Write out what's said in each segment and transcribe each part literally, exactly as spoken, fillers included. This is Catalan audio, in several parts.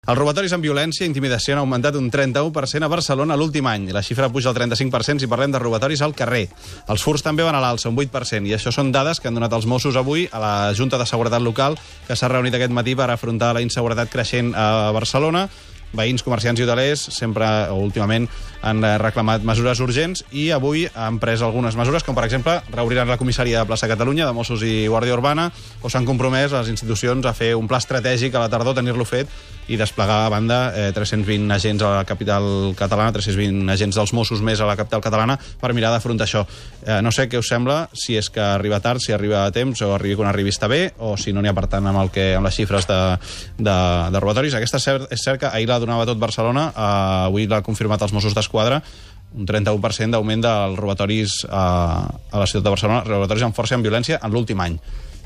Els robatoris amb violència i intimidació han augmentat un trenta-u per cent a Barcelona l'últim any. La xifra puja al trenta-cinc per cent si parlem de robatoris al carrer. Els furts també van a l'alça, un vuit per cent, i això són dades que han donat els Mossos avui a la Junta de Seguretat Local, que s'ha reunit aquest matí per afrontar la inseguretat creixent a Barcelona. Veïns, comerciants i hotelers sempre, o últimament, han reclamat mesures urgents i avui han pres algunes mesures, com per exemple reobriran la comissaria de Plaça Catalunya de Mossos i Guàrdia Urbana, o s'han compromès les institucions a fer un pla estratègic a la tardor, tenir-lo fet i desplegar a banda eh, tres-cents vint agents a la capital catalana, tres-cents vint agents dels Mossos més a la capital catalana per mirar d'afrontar això. Eh, no sé què us sembla, si és que arriba tard, si arriba a temps, o arribi quan arribi està bé, o si no n'hi ha per tant amb, el que, amb les xifres de, de, de robatoris. Aquesta és cert, és cert que ahir la donava tot Barcelona, uh, avui l'ha confirmat els Mossos d'Esquadra, un trenta-u per cent d'augment dels robatoris uh, a la ciutat de Barcelona, robatoris amb força i amb violència en l'últim any.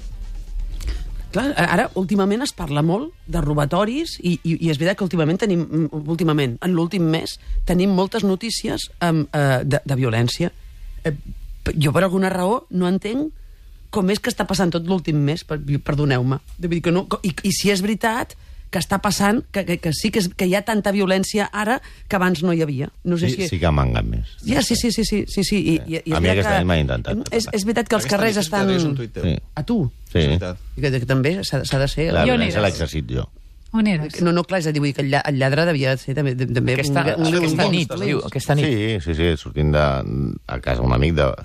Clar, ara, últimament es parla molt de robatoris i, i, i és veritat que últimament tenim, últimament, en l'últim mes, tenim moltes notícies um, uh, de, de violència. Eh, jo, per alguna raó, no entenc com és que està passant tot l'últim mes, per, perdoneu-me. No, i, I si és veritat que està passant, que, que, que sí que, és, que hi ha tanta violència ara que abans no hi havia. No sé sí, si... sí que manguen més. Ja, sí, sí, sí, sí, sí, sí. I, i, i a mi aquesta nit m'ha intentat. És, és veritat que els aquesta carrers estan... Sí. A tu? Sí. I que, que també s'ha de ser... La violència l'he exercit jo. On eres? No, no, clar, és a dir, vull dir que el, lla el lladre devia ser també, també aquesta, un, un, aquesta un nit, diu, aquesta nit. Sí, sí, sí, sortint de, a casa un amic de...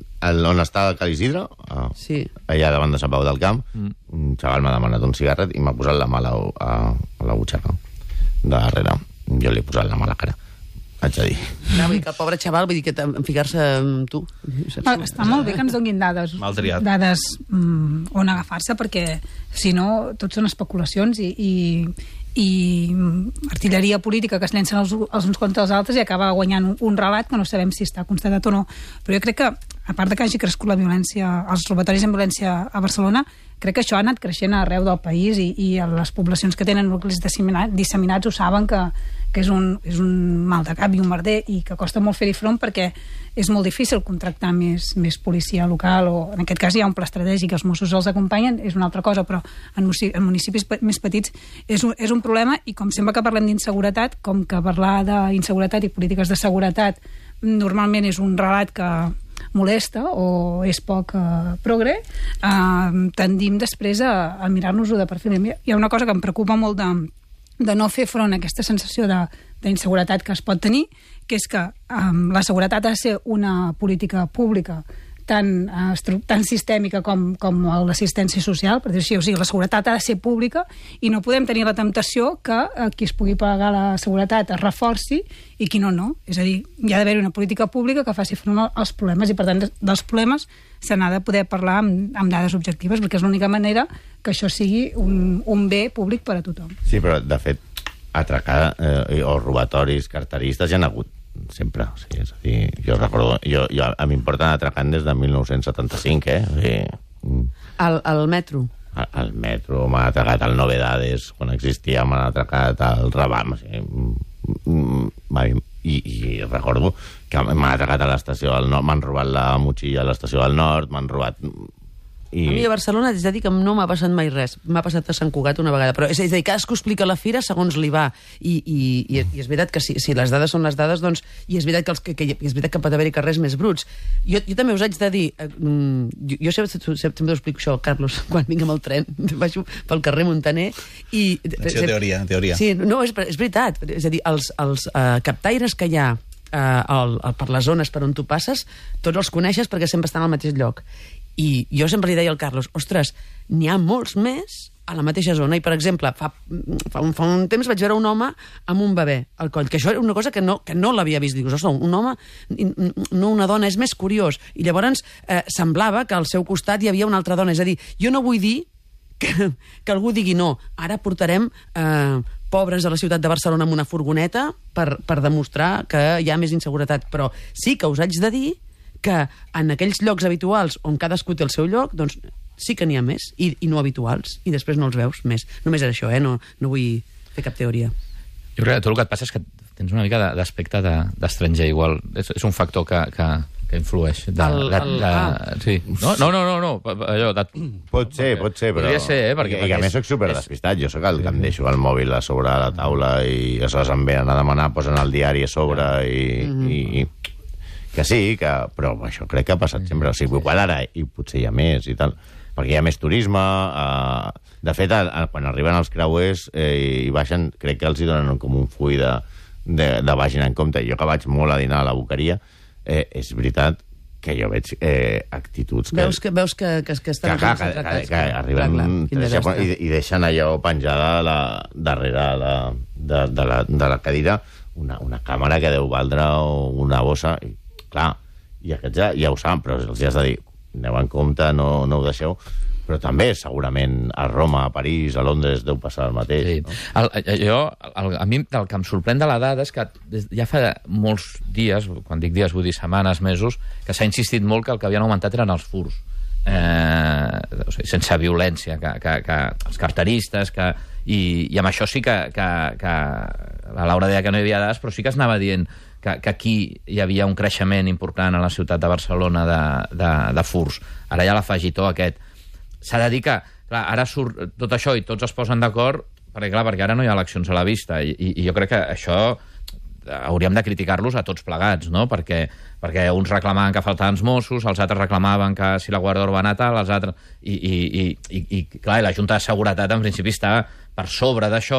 On està el Cal Isidre, sí. allà davant de Sant Pau del Camp, mm. un xaval m'ha demanat un cigarret i m'ha posat la mà a la, a, a la butxaca de darrere. Jo li he posat la mà a la cara. Haig de dir. No, vull dir que el pobre xaval, vull dir que en ficar-se amb tu. Però està molt bé que ens donin dades, dades mm, on agafar-se, perquè si no, tot són especulacions i, i, i artilleria política que es llencen els, els uns contra els altres i acaba guanyant un, un relat que no sabem si està constatat o no. Però jo crec que, a part de que hagi crescut la violència, els robatoris amb violència a Barcelona, crec que això ha anat creixent arreu del país i, i les poblacions que tenen nuclis disseminats, disseminats ho saben que, que és, un, és un mal de cap i un merder i que costa molt fer-hi front perquè és molt difícil contractar més, més policia local o en aquest cas hi ha un pla estratègic, els Mossos els acompanyen, és una altra cosa, però en, en municipis més petits és un, és un problema i com sempre que parlem d'inseguretat, com que parlar d'inseguretat i polítiques de seguretat normalment és un relat que molesta o és poc uh, progre, uh, tendim després a, a mirar-nos-ho de perfil. Hi ha una cosa que em preocupa molt de, de no fer front a aquesta sensació d'inseguretat que es pot tenir, que és que um, la seguretat ha de ser una política pública tan, uh, tan sistèmica com, com l'assistència social, per dir així, o sigui, la seguretat ha de ser pública i no podem tenir la temptació que uh, qui es pugui pagar la seguretat es reforci i qui no, no. És a dir, hi ha d'haver una política pública que faci front als problemes i, per tant, dels problemes se n'ha de poder parlar amb, amb dades objectives, perquè és l'única manera que això sigui un, un bé públic per a tothom. Sí, però, de fet, atracar eh, o robatoris carteristes hi ha hagut sempre. O sigui, és a dir, jo recordo... Jo, jo, a mi em porten atracant des de mil nou-cents setanta-cinc, eh? O sigui, al, al metro? Al, al metro, m'han atracat al Novedades, quan existia, m'han atracat al Raval. O sigui, i, i recordo que m'han atracat a l'estació del nord, m'han robat la motxilla a l'estació del nord, m'han robat... I... A mi a Barcelona, és a dir, que no m'ha passat mai res. M'ha passat a Sant Cugat una vegada. Però és a dir, cadascú explica la fira segons li va. I, i, i, i és veritat que si, si les dades són les dades, doncs... I és veritat que, els, que, que, és veritat que pot haver-hi carrers més bruts. Jo, jo també us haig de dir... Eh, jo, jo sempre, sempre us explico això, Carlos, quan vinc amb el tren, baixo pel carrer Montaner i... Això teoria, teoria. Sí, no, és, és veritat. És a dir, els, els uh, captaires que hi ha uh, el, el, per les zones per on tu passes, tots els coneixes perquè sempre estan al mateix lloc. I jo sempre li deia al Carlos, ostres, n'hi ha molts més a la mateixa zona. I, per exemple, fa, fa, un, fa un temps vaig veure un home amb un bebè al coll, que això era una cosa que no, que no l'havia vist. Dius, ostres, un home, no una dona, és més curiós. I llavors eh, semblava que al seu costat hi havia una altra dona. És a dir, jo no vull dir que, que algú digui no, ara portarem eh, pobres a la ciutat de Barcelona amb una furgoneta per, per demostrar que hi ha més inseguretat. Però sí que us haig de dir que en aquells llocs habituals on cadascú té el seu lloc, doncs sí que n'hi ha més, i, i no habituals, i després no els veus més. Només és això, eh? No, no vull fer cap teoria. Jo crec que tot el que et passa és que tens una mica d'aspecte d'estranger, igual. És, és un factor que, que, que influeix. De, El- de, el- de, ah. sí. No, no, no, no, no, allò de... Pot ser, pot ser, però... Podria ser, eh? Perquè, I, i a més soc superdespistat. Jo sóc el que em deixo el mòbil a sobre la taula i aleshores em venen a demanar, posen el diari a sobre i... i, i que sí, que, però això crec que ha passat sempre. O sigui, igual ara i potser hi ha més i tal, perquè hi ha més turisme. Eh, de fet, a, a, quan arriben els creuers eh, i baixen, crec que els hi donen com un full de, de, de vagin en compte. Jo que vaig molt a dinar a la Boqueria, eh, és veritat que jo veig eh, actituds... Que, Veus que, veus que, que, que estan... que, que, que, que, que arriben clar, clar, quin tres, desastre. i, i deixen allò penjada la, darrere la, de, de, la, de la cadira una, una càmera que deu valdre una bossa. I, clar, i aquests ja, ja ho saben, però els has de dir, aneu en compte, no, no ho deixeu. Però també, segurament, a Roma, a París, a Londres, deu passar el mateix. Sí. No? El, jo, el, a mi el que em sorprèn de la dada és que des, ja fa molts dies, quan dic dies vull dir setmanes, mesos, que s'ha insistit molt que el que havien augmentat eren els furs. Eh, o sigui, sense violència, que, que, que els carteristes, que, i, i amb això sí que, que, que la Laura deia que no hi havia dades, però sí que es anava dient que, que aquí hi havia un creixement important a la ciutat de Barcelona de, de, de furs. Ara hi ha l'afegitó aquest. S'ha de dir que, clar, ara surt tot això i tots es posen d'acord, perquè, clar, perquè ara no hi ha eleccions a la vista, i, i jo crec que això hauríem de criticar-los a tots plegats, no? Perquè, perquè uns reclamaven que faltaven Mossos, els altres reclamaven que si la Guàrdia Urbana tal, els altres... I, i, i, i, i clar, la Junta de Seguretat en principi està per sobre d'això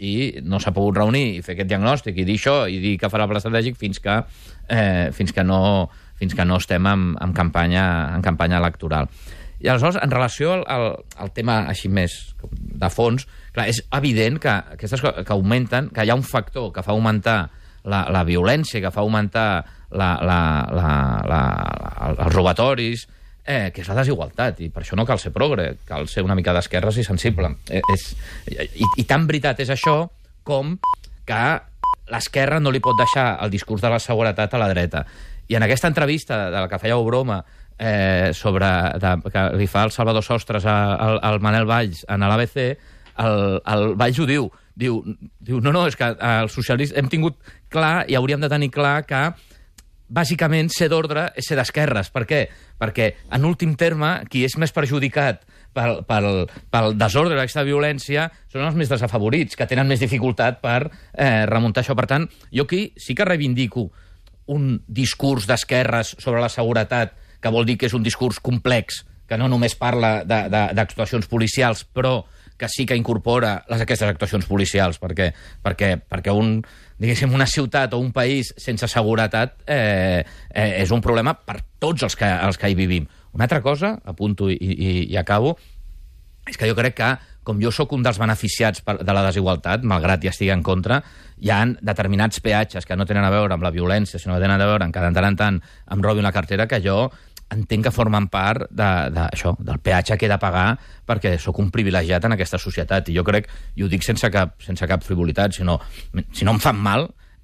i no s'ha pogut reunir i fer aquest diagnòstic i dir això i dir que farà el pla estratègic fins que, eh, fins que, no, fins que no estem en, en, campanya, en campanya electoral. I aleshores, en relació al, al, al tema així més de fons, clar, és evident que aquestes coses que augmenten, que hi ha un factor que fa augmentar la, la violència, que fa augmentar la, la, la, la, la, els robatoris, eh, que és la desigualtat, i per això no cal ser progre, cal ser una mica d'esquerres i sensible. Eh, és, i, I tan veritat és això com que l'esquerra no li pot deixar el discurs de la seguretat a la dreta. I en aquesta entrevista de la que fèieu broma, Eh, sobre de, que li fa el Salvador Sostres al, al Manel Valls en l'A B C, el, el Valls ho diu, diu, diu no, no, és que els socialistes hem tingut clar i hauríem de tenir clar que bàsicament ser d'ordre és ser d'esquerres. Per què? Perquè, en últim terme, qui és més perjudicat pel, pel, pel desordre d'aquesta violència són els més desafavorits, que tenen més dificultat per eh, remuntar això. Per tant, jo aquí sí que reivindico un discurs d'esquerres sobre la seguretat, que vol dir que és un discurs complex, que no només parla d'actuacions policials, però que sí que incorpora les, aquestes actuacions policials, perquè, perquè, perquè un, diguéssim, una ciutat o un país sense seguretat eh, eh, és un problema per tots els que, els que hi vivim. Una altra cosa, apunto i, i, i acabo, és que jo crec que, com jo sóc un dels beneficiats per, de la desigualtat, malgrat hi estigui en contra, hi ha determinats peatges que no tenen a veure amb la violència, sinó que tenen a veure amb que de tant en tant em robi una cartera, que jo entenc que formen part de, de, això, del peatge que he de pagar perquè sóc un privilegiat en aquesta societat. I jo crec, i ho dic sense cap, sense cap frivolitat, sinó, si no em fan mal,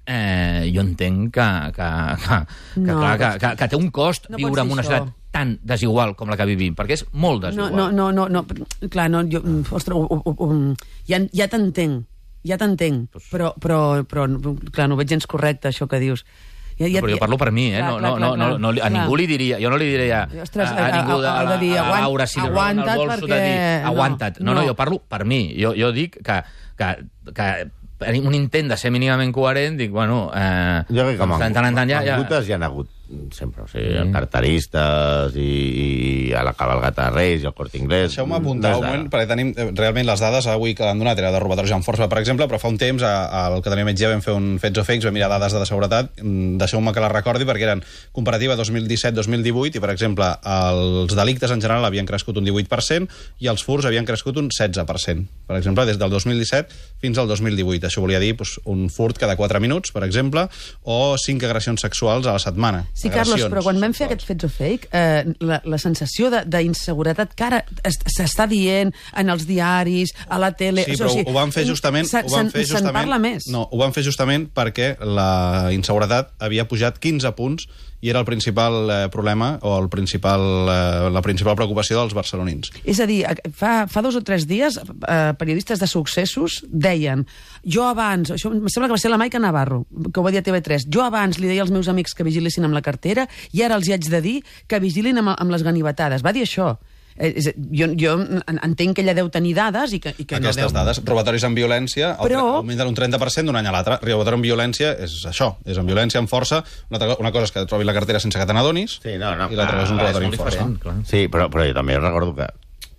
eh, jo entenc que, que, que, que, No, clar, que, que, que té un cost no viure pots en una dir societat això. tan desigual com la que vivim, perquè és molt No, desigual. no, no, no, no, clar, no, jo, ostres, ho, ho, ho, ja, ja t'entenc, ja t'entenc, però, però, però, clar, no ho veig gens correcte, això que dius. Ja, ja, però jo parlo per mi, eh? Clar, No, clar, no, clar, no, no, no, a clar. ningú li diria... Jo no li diria Ostres, a, a ningú de, a- a- a, de dir, a, a aguant- Laura si li roben aguanta't el bolso de dir perquè- no, aguanta't. No, no, no. jo parlo per mi. Jo, jo dic que, que, que un intent de ser mínimament coherent, dic, bueno... Eh, Jo crec que amb, de tant en tant ja... ja... angutes hi ha hagut sempre, o sigui, mm. carteristes i, i a la cabalgata de Reis i el Corte Inglés. Deixeu-me apuntar un moment, perquè tenim eh, realment les dades avui que han donat, era de robatoris en força, per exemple, però fa un temps, al que tenim ja vam fer un Fets o Fakes, vam mirar dades de seguretat, deixeu-me que les recordi, perquè eren comparativa dos mil disset dos mil divuit, i, per exemple, els delictes en general havien crescut un divuit per cent i els furs havien crescut un setze per cent. Per exemple, des del dos mil disset fins al dos mil divuit. Això volia dir doncs, un furt cada quatre minuts, per exemple, o cinc agressions sexuals a la setmana. Sí, Carlos, però quan vam fer aquest Fets o Fake, eh, la, la sensació d'inseguretat que ara s'està dient en els diaris, a la tele... Sí, però o sigui, ho van fer justament... se- ho van fer se'n justament parla més. No, ho van fer justament perquè la inseguretat havia pujat quinze punts i era el principal eh, problema o el principal, eh, la principal preocupació dels barcelonins. És a dir, fa, fa dos o tres dies eh, periodistes de successos deien jo abans, això em sembla que va ser la Maica Navarro, que ho va dir a T V tres, jo abans li deia als meus amics que vigilessin amb la cartera i ara els hi haig de dir que vigilin amb, amb les ganivetades. Va dir això. Eh, jo, jo entenc que ella deu tenir dades i que, i que Aquestes no deu... dades, robatoris amb violència, Però... augmenten un trenta per cent d'un any a l'altre. Robatori amb violència és això, és amb violència, amb força. Una, altra, una cosa és que et trobis la cartera sense que te n'adonis, sí, no, no, i l'altra és un robatori amb força. Clar. Sí, però, però jo també recordo que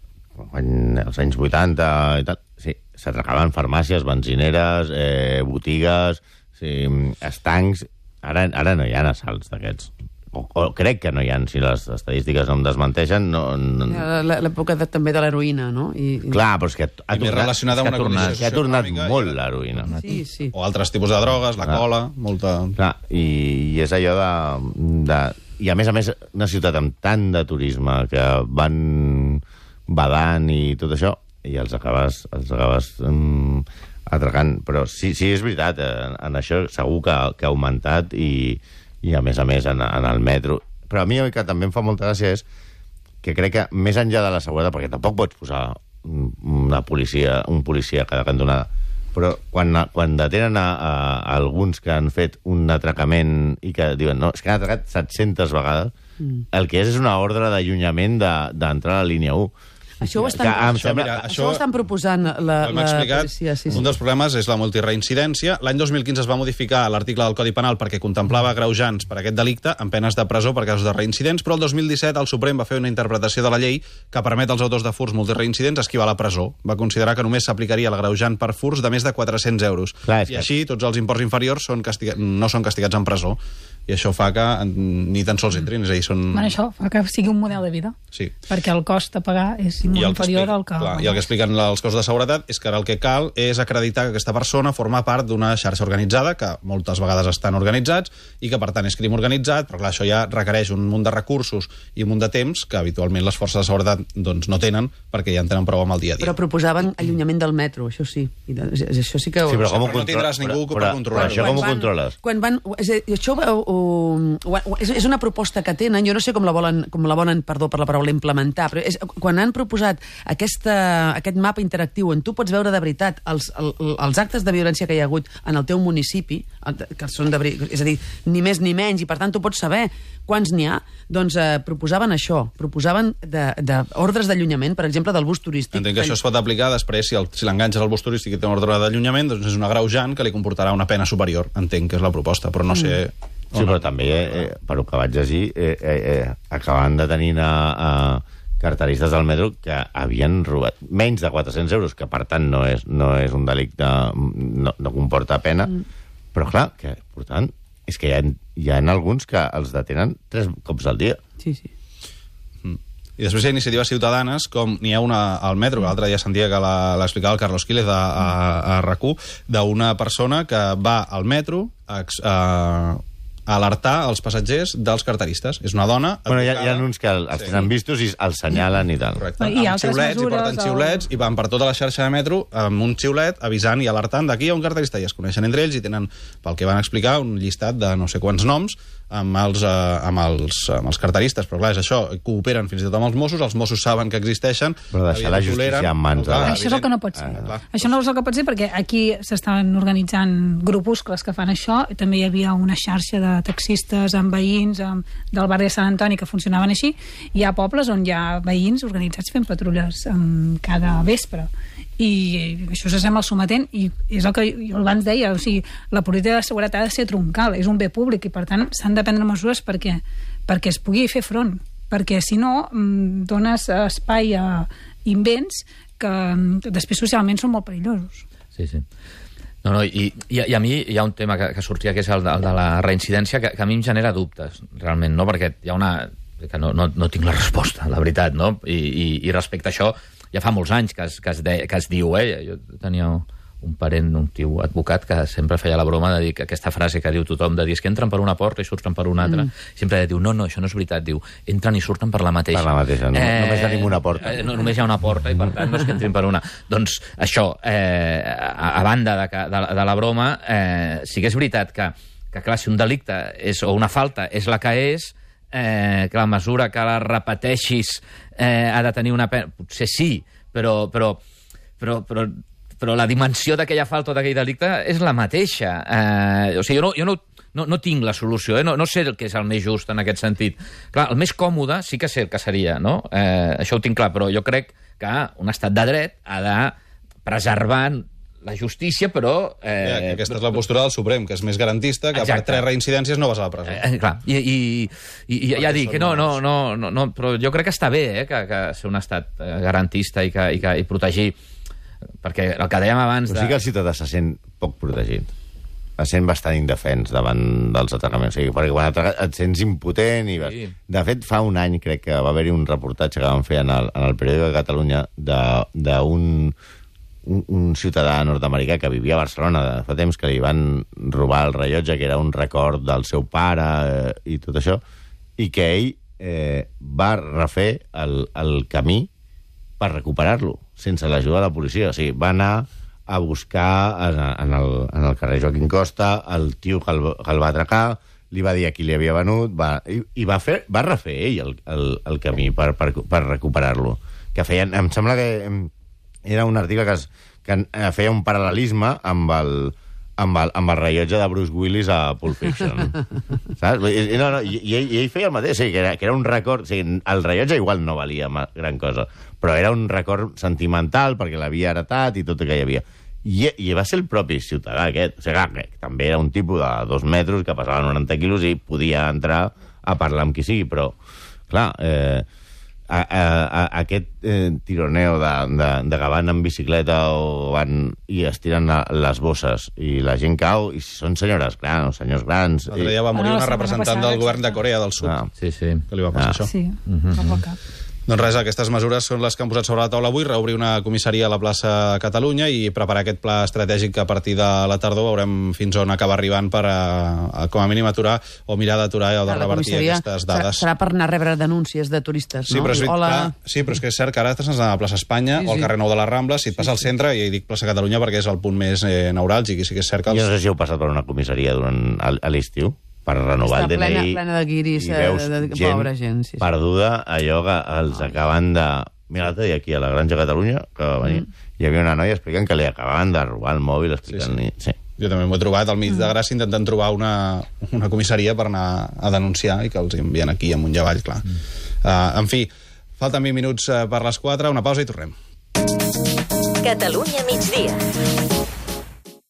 quan als anys vuitanta i tal, sí, s'atracaven farmàcies, benzineres, eh, botigues, sí, estancs. Ara, ara no hi ha assalts d'aquests. O, o crec que no hi ha, si les estadístiques no em desmenteixen, no... no... L'època de, també de l'heroïna, no? I, i... Clar, però és que ha I més tornat, relacionada amb una tornat, condició que ha tornat socioeconòmica molt i- l'heroïna. Sí, sí. O altres tipus de drogues, la Clar. cola, molta... Clar, i, i és allò de, de... I a més a més, una ciutat amb tant de turisme que van badant i tot això, i els acabes, els acabes um, atracant. Però sí, sí, és veritat, en, en això segur que, que ha augmentat i, i a més a més en, en el metro. Però a mi el que també em fa molta gràcia és que crec que més enllà de la seguretat, perquè tampoc pots posar una policia, un policia a cada cantonada, però quan, quan detenen a, a, a alguns que han fet un atracament i que diuen, no, és que han atracat set-centes vegades, mm. el que és és una ordre d'allunyament d'entrar de, a la línia u. Això ho estan, Que em això, sembla- mira, això- això ho estan proposant la, Ho hem la explicat. policia. Sí, sí. Un dels problemes és la multireincidència. L'any dos mil quinze es va modificar l'article del Codi Penal perquè contemplava agreujants per aquest delicte amb penes de presó per casos de reincidents, però el dos mil disset el Suprem va fer una interpretació de la llei que permet als autors de furs multireincidents esquivar la presó. Va considerar que només s'aplicaria l'agreujant per furs de més de quatre-cents euros. Clar, és I que- així tots els imports inferiors són castiga... no són castigats en presó. I això fa que ni tan sols entrin. És a dir, són... Bueno, això fa que sigui un model de vida. Sí. Perquè el cost a pagar és I molt el que inferior explica- al que... Clar, I el que expliquen els cossos de seguretat és que ara el que cal és acreditar que aquesta persona forma part d'una xarxa organitzada, que moltes vegades estan organitzats, i que per tant és crim organitzat, però clar, això ja requereix un munt de recursos i un munt de temps que habitualment les forces de seguretat doncs, no tenen, perquè ja en tenen prou amb el dia a dia. Però proposaven allunyament del metro, això sí. I de, això sí que... Sí, però com ho Però no tindràs controles? ningú Però- per però- controlar-ho. però això com ho van- controles? Quan van, és a dir, això ho, ho, ho, és, és una proposta que tenen, jo no sé com la volen, com la volen, perdó per la paraula, implementar, però és, quan han proposat aquesta, aquest mapa interactiu on tu pots veure de veritat els, el, els actes de violència que hi ha hagut en el teu municipi, que són de, veri- és a dir, ni més ni menys, i per tant tu pots saber quants n'hi ha, doncs eh, proposaven això, proposaven de, de ordres d'allunyament, per exemple, del bus turístic. Entenc que això es pot aplicar després, si, el, si l'enganxes al bus turístic i té una ordre d'allunyament, doncs és un agreujant que li comportarà una pena superior. Entenc que és la proposta, però no sé... Sí, però també, eh, eh, per el que vaig llegir, eh, eh, eh, acaben de tenir a, a carteristes del metro que havien robat menys de quatre-cents euros, que per tant no és, no és un delicte, no, no comporta pena, mm. però clar, que per tant, és que hi ha, hi ha alguns que els detenen tres cops al dia. Sí, sí. I després hi ha iniciatives ciutadanes, com n'hi ha una al metro, que l'altre dia sentia que la- l'explicava el Carlos Quílez a, a, a R A C U, d'una persona que va al metro a, a, a alertar els passatgers dels carteristes. És una dona... Bueno, hi ha, hi ha educada. uns que els Sí. tenen vistos i els senyalen i tal. Correcte. I Amb altres xiulets, i mesures, porten o- xiulets, i van per tota la xarxa de metro amb un xiulet avisant i alertant d'aquí hi ha un carterista, i es coneixen entre ells i tenen, pel que van explicar, un llistat de no sé quants noms amb els, eh, amb els, amb els carteristes, però clar, és això, cooperen fins i tot amb els Mossos, els Mossos saben que existeixen, Però deixar la evidentment justícia toleren, en mans de però, clar, la- Això és el que no pot ser. Ah, clar. Això no és el que pot ser perquè aquí s'estan organitzant grupuscles que fan això. També hi havia una xarxa de taxistes amb veïns amb, del barri de Sant Antoni que funcionaven així. Hi ha pobles on hi ha veïns organitzats fent patrulles um, cada vespre. I això s'assembla al sometent i és el que jo abans deia, o sigui, la política de seguretat ha de ser troncal, és un bé públic i per tant s'han de prendre mesures perquè, perquè es pugui fer front, perquè si no mm, dones espai a invents que, que després socialment són molt perillosos. Sí, sí. No, no, i, i, i a mi hi ha un tema que, que sortia, que és el de, el de la reincidència, que, que a mi em genera dubtes, realment, no? Perquè hi ha una... que no, no, no tinc la resposta, la veritat, no? I, i, i respecte a això, ja fa molts anys que es, que es, de, que es diu, eh? Jo tenia un parent, un tio advocat, que sempre feia la broma de dir que aquesta frase que diu tothom, de dir que entren per una porta i surten per una altra, mm. sempre diu, no, no, això no és veritat, diu, entren i surten per la mateixa. Per la mateixa, no, eh, només tenim una porta. Eh, no, només hi ha una porta i per tant no és que entrin per una. Doncs això, eh, a, a banda de, que, de, de la broma, eh, sí que és veritat que, que clar, si un delicte és, o una falta és la que és, eh, que la mesura que la repeteixis eh, ha de tenir una pena... Potser sí, però, però, però, però, però la dimensió d'aquella falta o d'aquell delicte és la mateixa. Eh, o sigui, jo no... Jo no No, no tinc la solució, eh? no, no sé el que és el més just en aquest sentit. Clar, el més còmode sí que sé el que seria, no? Eh, això ho tinc clar, però jo crec que un estat de dret ha de preservar la justícia, però... Eh, ja, aquesta és la postura del Suprem, que és més garantista, que exacte. Per tres reincidències no vas a la presó. Eh, clar, i, i, i, i ja dic que no, no, no, no, no, però jo crec que està bé eh, que, que ser un estat garantista i, que, i, que, i protegir, perquè el que dèiem abans... Però sí que el ciutadà se sent poc protegit. Es sent bastant indefens davant dels atracaments. O sigui, perquè quan et sents impotent... I vas... sí. De fet, fa un any crec que va haver-hi un reportatge que van fer en el, en el periòdic de Catalunya d'un un, un ciutadà nord-americà que vivia a Barcelona de fa temps, que li van robar el rellotge, que era un record del seu pare eh, i tot això, i que ell eh, va refer el, el camí per recuperar-lo, sense l'ajuda de la policia. O sigui, va anar a buscar en, en, el, en el carrer Joaquim Costa el tio que el, que el va atracar, li va dir a qui li havia venut, va, i, i va, fer, va refer ell el, el, el camí per, per, per recuperar-lo. Que feien, em sembla que era un article que, es, que feia un paral·lelisme amb el, amb el, amb el rellotge de Bruce Willis a Pulp Fiction. Saps? I, no, no, i, i, ell, i ell feia el mateix, sí, que, era, que era un record... O sigui, el rellotge igual no valia gran cosa, però era un record sentimental perquè l'havia heretat i tot el que hi havia. I, i va ser el propi ciutadà aquest. O sigui, que també era un tipus de dos metres que passava noranta quilos i podia entrar a parlar amb qui sigui, però, clar, eh, a, a, a, aquest eh, tironeo de, de, de que van en bicicleta o van i es tiren a, les bosses i la gent cau, i són senyores grans, senyors grans... L'altre dia va morir una representant del govern de Corea del Sud, ah, sí, sí. que li va passar ah. això. Sí, mm-hmm. cap al cap. Doncs res, aquestes mesures són les que han posat sobre la taula avui, reobrir una comissaria a la plaça Catalunya i preparar aquest pla estratègic que a partir de la tardor veurem fins on acaba arribant per, a, a, com a mínim, aturar o mirar d'aturar o de revertir aquestes dades. Serà per anar a rebre denúncies de turistes, sí, no? Però és, Hola... clar, sí, però és que és cert que ara se'ns anar a la plaça Espanya sí, sí. o al carrer Nou de la Rambla, si et passa al centre, i dic plaça Catalunya perquè és el punt més eh, neuràlgic, i sí que és cert que... Els... Jo no sé si heu passat per una comissaria durant a l'estiu, per renovar està el D N I, plena, plena de guiris, i veus de, de, de gent, pobra gent sí, sí. perduda, allò que els Ai. acaben de... Mira, l'altre dia aquí a la Granja Catalunya, que va venir, mm. hi havia una noia explicant que li acabaven de robar el mòbil, explicant-li... Sí, sí. sí. Jo també m'ho he trobat al mig mm. de Gràcia intentant trobar una, una comissaria per anar a denunciar i que els envien aquí amunt i avall, clar. Mm. Uh, en fi, falten vint minuts per les quatre, una pausa i tornem. Catalunya migdia.